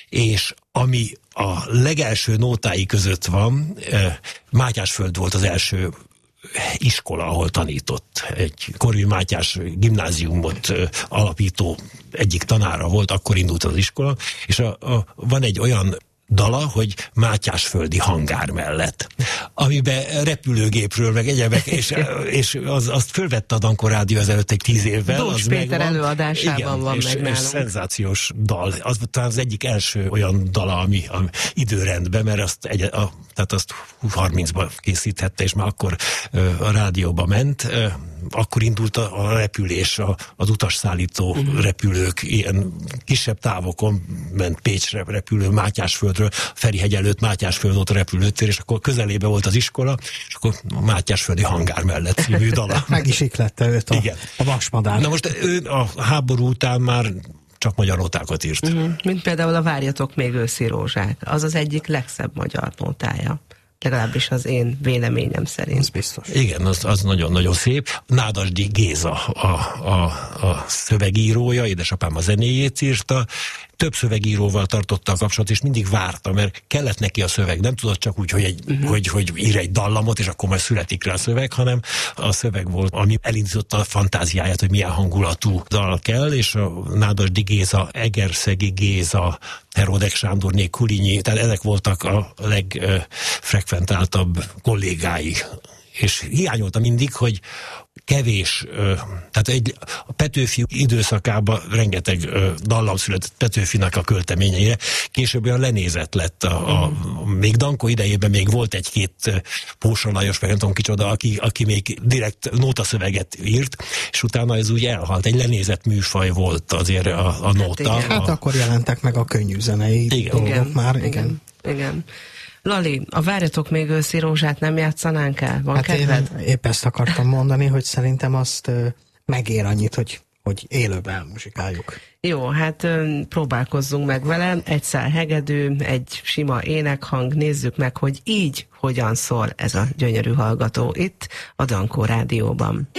És ami a legelső nótái között van, Mátyásföld volt az első iskola, ahol tanított. Egy Korvin Mátyás gimnáziumot alapító egyik tanára volt, akkor indult az iskola, és a, a, van egy olyan dala, hogy Mátyásföldi hangár mellett, amiben repülőgépről, meg egyebek, és, és az, azt fölvette a Danko Rádió ezelőtt egy tíz évvel. Dós Péter megvan. Előadásában igen, van és, meg nálunk. És szenzációs dal. Az talán az egyik első olyan dala, ami, ami időrendben, mert azt, egy, a, tehát azt harmincban készíthette, és már akkor a rádióba ment. Akkor indult a, a repülés, a, az utasszállító uh-huh. repülők, ilyen kisebb távokon ment Pécsre repülő, Mátyásföldről, Ferihegy előtt Mátyásföld volt a repülőtér, és akkor közelébe volt az iskola, és akkor a Mátyásföldi hangár mellett című dala. Meg is iklette őt a, igen. a vasmadár. Na most ő a háború után már csak magyar nótákat írt. Uh-huh. Mint például a Várjatok még őszi rózsák. Az az egyik legszebb magyar nótája. Legalábbis az én véleményem szerint. Ez biztos. Igen, az, az nagyon-nagyon szép. Nádasdy Géza a, a, a szövegírója, édesapám a zenéjét írta, több szövegíróval tartotta a kapcsolatot, és mindig várta, mert kellett neki a szöveg. Nem tudott csak úgy, hogy, egy, uh-huh. hogy, hogy ír egy dallamot, és akkor majd születik rá a szöveg, hanem a szöveg volt, ami elindította a fantáziáját, hogy milyen hangulatú dal kell, és a Nádasdy Géza, Egerszegi Géza, Herodek Sándorné, Kulinyi, tehát ezek voltak a legfrekventáltabb kollégái. És hiányolta mindig, hogy kevés, tehát egy, a Petőfi időszakában rengeteg dallam született Petőfinak a költeményeire, később olyan lenézett lett. A, a, még Danko idejében még volt egy-két Pósa Lajos, meg nem tudom kicsoda, aki, aki még direkt nótaszöveget írt, és utána ez úgy elhalt. Egy lenézett műfaj volt azért a, a nóta. Hát, hát a, akkor jelentek meg a könnyű zenei igen. dolgok igen, már. Igen. igen. igen. Lali, a Várjatok még őszi rózsát nem játszanánk el? Van hát kedved? Én épp ezt akartam mondani, hogy szerintem azt uh, megér annyit, hogy, hogy élőben elmuzsikáljuk. Jó, hát próbálkozzunk meg vele. Egy szál hegedű, egy sima énekhang, nézzük meg, hogy így hogyan szól ez a gyönyörű hallgató itt a Danko Rádióban.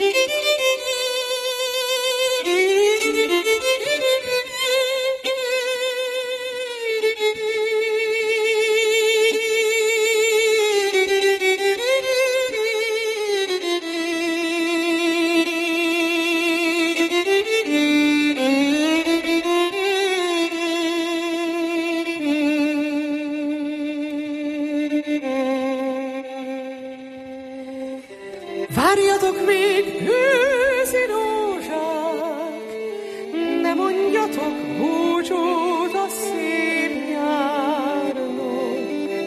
Várjatok még, őszi rózsák, ne mondjatok búcsút a szép nyárnak.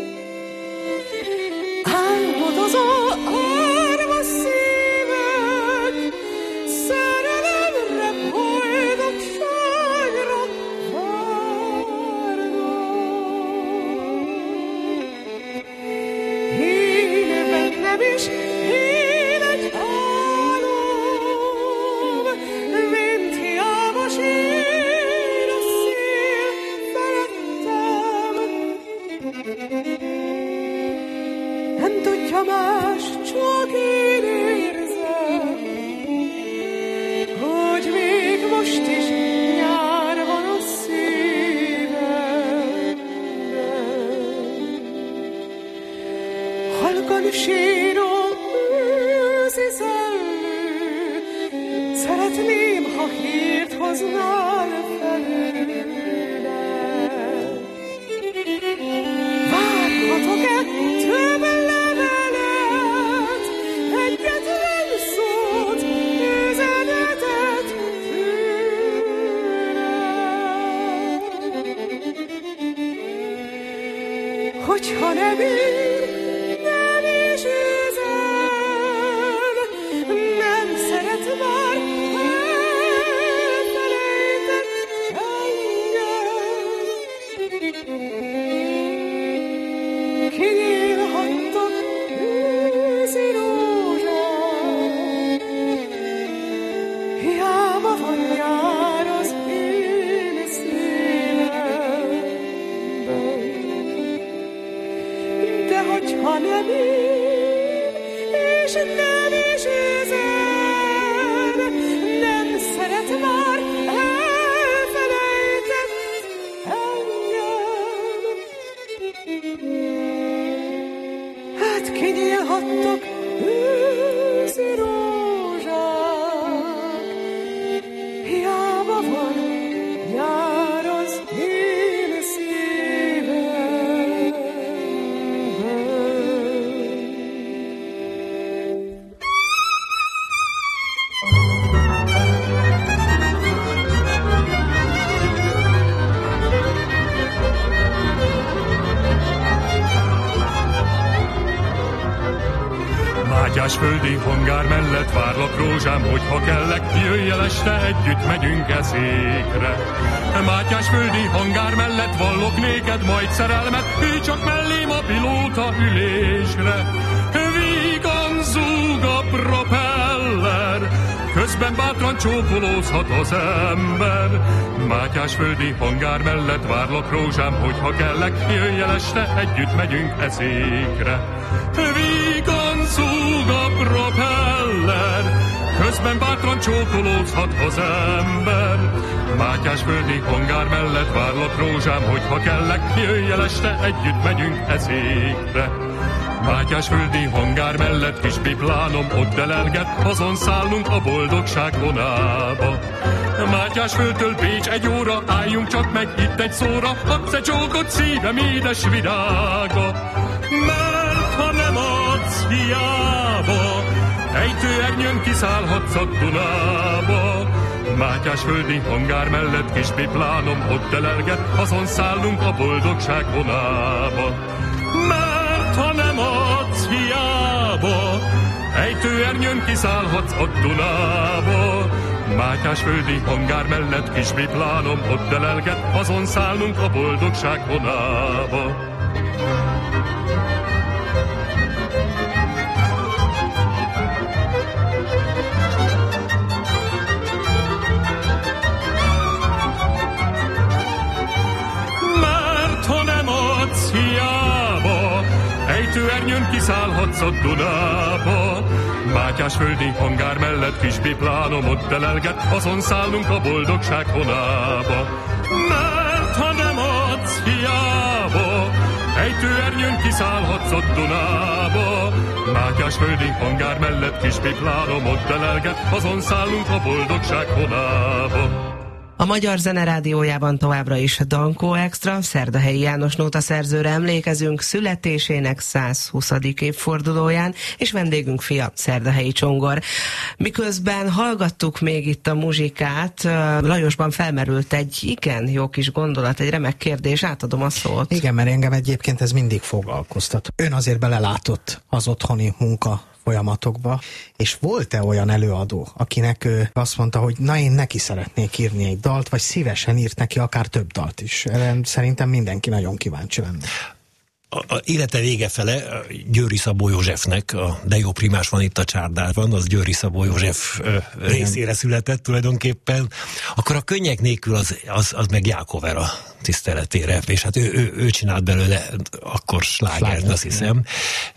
Álmodozó árva szívek, szerelemre, boldogságra várnak. Én bennem is nem tudja más, csak én érzem, hogy még most is nyár van a szívem. halkan síró őszi szellő, szeretném, ha hírt hoznál felőle. Várhatok-e több levelet, egyetlen szót, üzenetet tőle? Hogyha nem ír, nem is üzen, nem szeret már, elfelejtett engem. Kinyílhattak őszi rózsák, hiába van nyár az én szívemben. De hogyha nem ír, és nem is üzen, nem szeret már, elfelejtett engem. Hát kinyílhattak őszi rózsák, hiába van nyár az én szívemben. Mátyásföldi hangár mellett várlak rózsám, hogyha kellek, jöjj el este, együtt megyünk eszékre. Mátyásföldi hangár mellett vallok néked majd szerelmet, ülj csak mellém a pilóta ülésre. Vígan zúg a propeller, közben bátran csókolózhat az ember. Mátyásföldi hangár mellett várlak rózsám, hogyha kellek, jöjj el este, együtt megyünk eszékre. Vígan zúg a propeller, közben bátran csókolózhat az ember. Mátyásföldi hangár mellett várlak rózsám, hogyha kellek, jöjj el este, együtt megyünk eszékre. Mátyásföldi hangár mellett kis biplánom ott delelget, azon szállunk a boldogság vonába. Mátyásföldtől Pécs egy óra, álljunk csak meg itt egy szóra, adsz egy csókot szívem édes virága. Mert ha nem adsz, hiába, ejtőernyőn kiszállhatsz a Dunába. Mátyásföldi hangár mellett kis biplánom ott delelget, azon szállunk a boldogság vonába. Mert ha nem adsz, hiába, ejtőernyőn kiszállhatsz a Dunába. Mátyásföldi hangár mellett kis biplánom ott delelget, azon szállunk a boldogság vonába. Mert ha nem adsz, hiába, ejtőernyőn kiszállhatsz a Dunába. Mátyásföldi hangár mellett kis biplánom ott delelget, azon szállunk a boldogság vonába. Mert ha nem adsz, hiába, ejtőernyőn kiszállhatsz a Dunába. Mátyásföldi hangár mellett kis biplánom ott delelget, azon szállunk a boldogság vonába. A Magyar Zene Rádiójában továbbra is Dankó Extra, Szerdahelyi János nótaszerzőre emlékezünk születésének százhuszadik évfordulóján, és vendégünk fia, Szerdahelyi Csongor. Miközben hallgattuk még itt a muzsikát, Lajosban felmerült egy igen jó kis gondolat, egy remek kérdés, átadom a szót. Igen, mert engem egyébként ez mindig foglalkoztat. Ön azért belelátott az otthoni munka folyamatokba, és volt-e olyan előadó, akinek ő azt mondta, hogy na én neki szeretnék írni egy dalt, vagy szívesen írt neki akár több dalt is? Szerintem mindenki nagyon kíváncsi lenne. A, a élete vége fele Győri Szabó Józsefnek, a De jó primás van itt a csárdában, az Győri Szabó József ö, részére született tulajdonképpen, akkor a Könnyek nélkül az, az, az meg Jákovera tiszteletére, és hát ő, ő, ő csinált belőle akkor slágert, azt hiszem.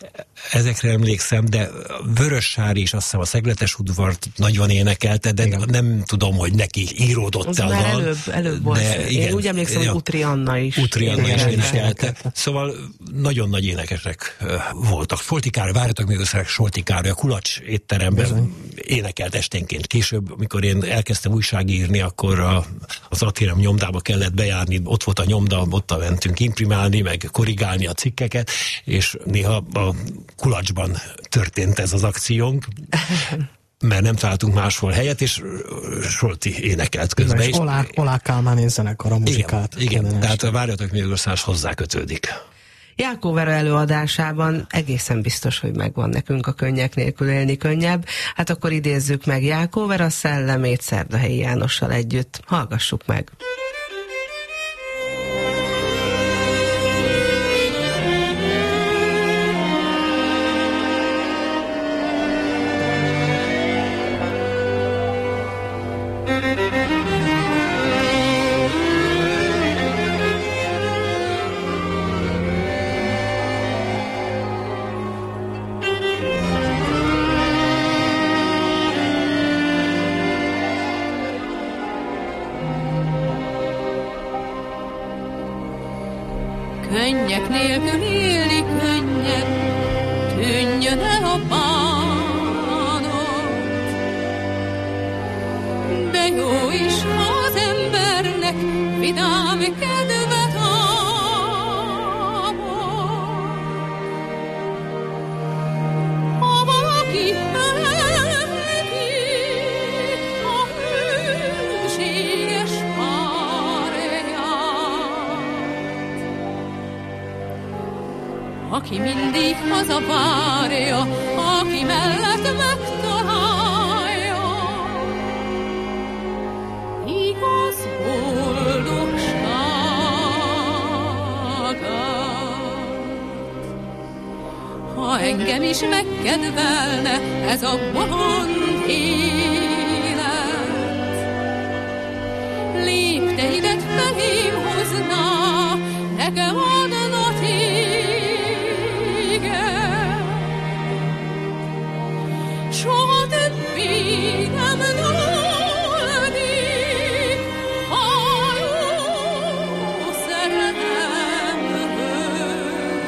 Ezekre emlékszem, de Vörössári is azt hiszem a Szegletes udvart nagyon énekelte, de igen. Nem tudom, hogy neki íródott az a már dal. előbb, előbb volt. De igen, én úgy emlékszem, ja, hogy Utri Anna is. Utri Anna is énekelte. énekelte. Szóval nagyon nagy énekesek voltak. Solti Károly, várjatok még össze, Solti Károly a Kulacs étteremben bizony énekelt esténként. Később, amikor én elkezdtem újságírni, akkor a, az Atérem nyomdába kellett bejárni, ott volt a nyomda, ott mentünk imprimálni, meg korrigálni a cikkeket, és néha a Kulacsban történt ez az akciónk, mert nem találtunk máshol helyet, és Solti énekelt közben is. És Olá, Olá Kálmán és zenekar a muzsikát. Igen, igen, tehát a Várjatok még ország hozzákötődik. Jákó Vera előadásában egészen biztos, hogy megvan nekünk a Könnyek nélkül élni könnyebb. Hát akkor idézzük meg Jákó Vera szellemét Szerdahelyi Jánossal együtt. Hallgassuk meg! Könnyek nélkül élni könnyebb, tűnjön el a bánat. De jó is, ha az embernek vidám kedvet támad. Ha valaki elveti a hűséges aki mindig hazavárja, aki mellett megtalálja igaz boldogságát. Ha engem is megkedvelne ez a bolond élet, lépteidet felém hozná, nekem adna téged. Soha többé nem dolgozik a jó szerelemből.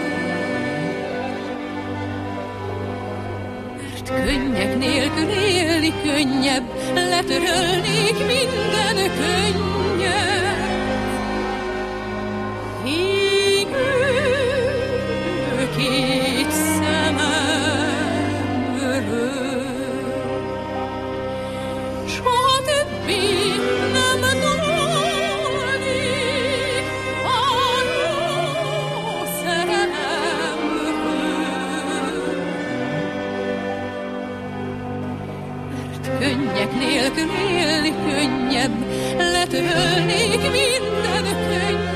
Mert könnyek nélkül élni könnyebb, letörölnék minden könnyet. Égő két szememről soha többé nem dolgozik a jó szerelemből. Mert könnyek nélkül élni könnyebb, letörölnék minden könnyet.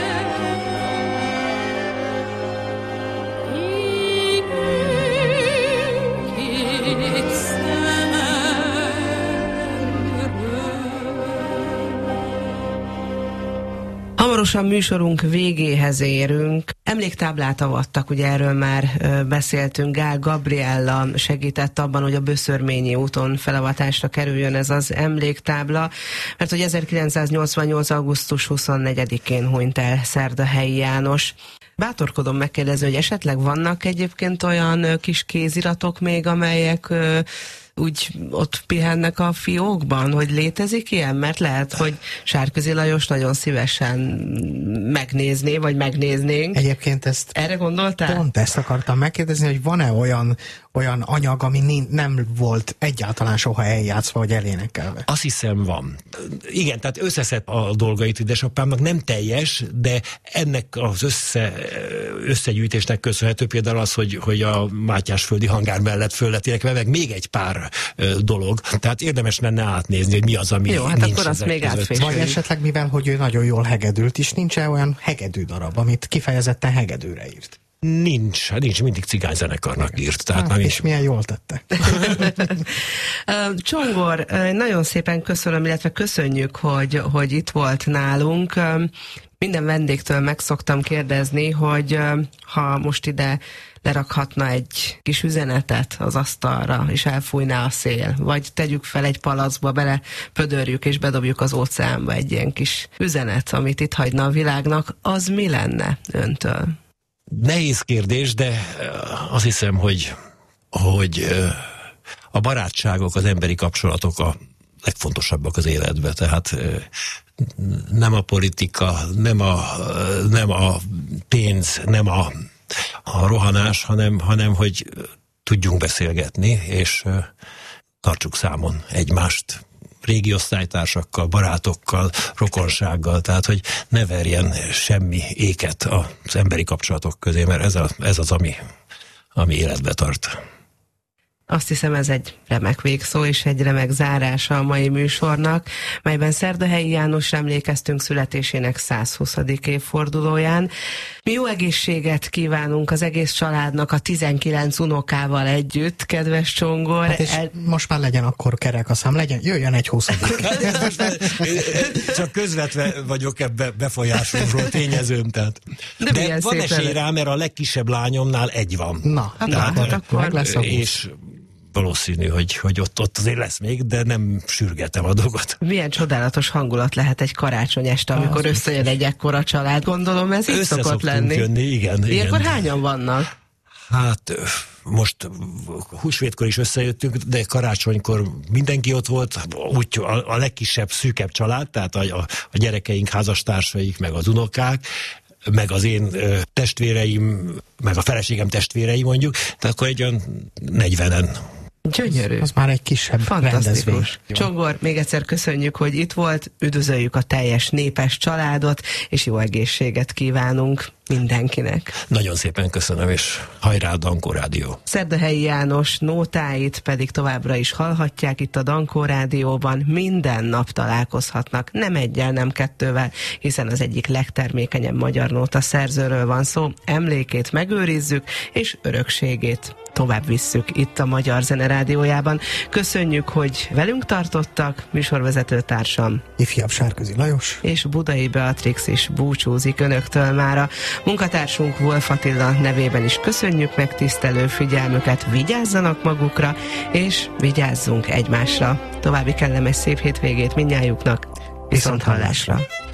Hamarosan műsorunk végéhez érünk. Emléktáblát avattak, ugye erről már ö, beszéltünk. Gál Gabriella segített abban, hogy a Böszörményi úton felavatásra kerüljön ez az emléktábla, mert hogy ezerkilencszáznyolcvannyolc. augusztus huszonnegyedikén hunyt el Szerdahelyi János. Bátorkodom megkérdezni, hogy esetleg vannak egyébként olyan ö, kis kéziratok még, amelyek ö, úgy ott pihennek a fiókban, hogy létezik ilyen? Mert lehet, hogy Sárközi Lajos nagyon szívesen megnézné, vagy megnéznénk. Egyébként ezt... Erre gondoltál? Pont ezt akartam megkérdezni, hogy van-e olyan, olyan anyag, ami nem volt egyáltalán soha eljátszva, vagy elénekelve? Azt hiszem van. Igen, tehát összeszed a dolgait édesapámnak, nem teljes, de ennek az össze, összegyűjtésnek köszönhető például az, hogy, hogy a Mátyásföldi hangár mellett föl lett énekelve, meg még egy pár dolog. Tehát érdemes lenne átnézni, hogy mi az, ami jó, hát nincs akkor azt még átfésüljük. Vagy esetleg, mivel hogy ő nagyon jól hegedült is, nincs-e olyan hegedű darab, amit kifejezetten hegedűre írt? Nincs, nincs, mindig cigányzenekarnak írt. Tehát hát, nem és is... milyen jól tette. Csongor, nagyon szépen köszönöm, illetve köszönjük, hogy, hogy itt volt nálunk. Minden vendégtől meg szoktam kérdezni, hogy ha most ide lerakhatna egy kis üzenetet az asztalra, és elfújná a szél, vagy tegyük fel egy palacba, bele pödörjük és bedobjuk az óceánba egy ilyen kis üzenet, amit itt hagyna a világnak, az mi lenne öntől? Nehéz kérdés, de azt hiszem, hogy, hogy a barátságok, az emberi kapcsolatok a legfontosabbak az életben, tehát nem a politika, nem a, nem a pénz, nem a, a rohanás, hanem, hanem hogy tudjunk beszélgetni, és tartsuk számon egymást régi osztálytársakkal, barátokkal, rokonsággal, tehát hogy ne verjen semmi éket az emberi kapcsolatok közé, mert ez, a, ez az, ami, ami életbe tart. Azt hiszem, ez egy remek végszó és egy remek zárása a mai műsornak, melyben Szerdahelyi Jánosra emlékeztünk születésének százhuszadik évfordulóján. Mi jó egészséget kívánunk az egész családnak, a tizenkilenc unokával együtt, kedves Csongor. Hát és El... most már legyen akkor kerek a szám, legyen, jöjjön egy huszadik. Csak közvetve vagyok ebbe befolyásoló tényezőm, tehát. De, De van esély rá, mert a legkisebb lányomnál egy van. Na, hát, tehát, hát akkor meg lesz a és valószínű, hogy, hogy ott, ott azért lesz még, de nem sürgetem a dolgot. Milyen csodálatos hangulat lehet egy karácsony este, amikor ah, összejön egy ekkora család, gondolom ez így szokott lenni. Jönni, igen. Ilyenkor igen. hányan vannak? Hát most húsvétkor is összejöttünk, de karácsonykor mindenki ott volt, úgy a, a legkisebb, szűkebb család, tehát a, a, a gyerekeink, házastársaik, meg az unokák, meg az én ö, testvéreim, meg a feleségem testvérei mondjuk, tehát akkor egy olyan negyvenen. Gyönyörű. Az már egy kisebb rendezvény. Csongor, még egyszer köszönjük, hogy itt volt, üdvözöljük a teljes népes családot, és jó egészséget kívánunk mindenkinek. Nagyon szépen köszönöm, és hajrá Dankó Rádió. Szerdahelyi János nótáit pedig továbbra is hallhatják itt a Dankó Rádióban, minden nap találkozhatnak, nem egyel, nem kettővel, hiszen az egyik legtermékenyebb magyar nóta szerzőről van szó, emlékét megőrizzük, és örökségét tovább visszük itt a Magyar Zene Rádiójában. Köszönjük, hogy velünk tartottak, műsorvezető társam ifjabb Sárközi Lajos és Budai Beatrix is búcsúzik önöktől mára. Munkatársunk Wolf Attila nevében is köszönjük megtisztelő figyelmüket, vigyázzanak magukra, és vigyázzunk egymásra. További kellemes szép hétvégét mindnyájuknak, viszont hallásra!